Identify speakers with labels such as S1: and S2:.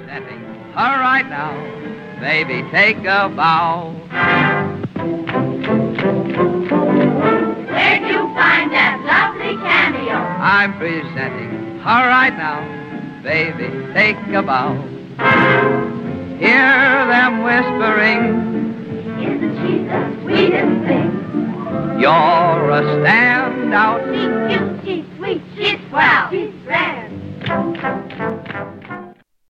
S1: presenting her right now. Baby, take a bow.
S2: Where'd you find that lovely cameo?
S1: I'm presenting her right now. Baby, take a bow. Hear them whispering.
S2: Isn't she the sweetest thing?
S1: You're a standout.
S2: She's cute, she's sweet, she's swell. She's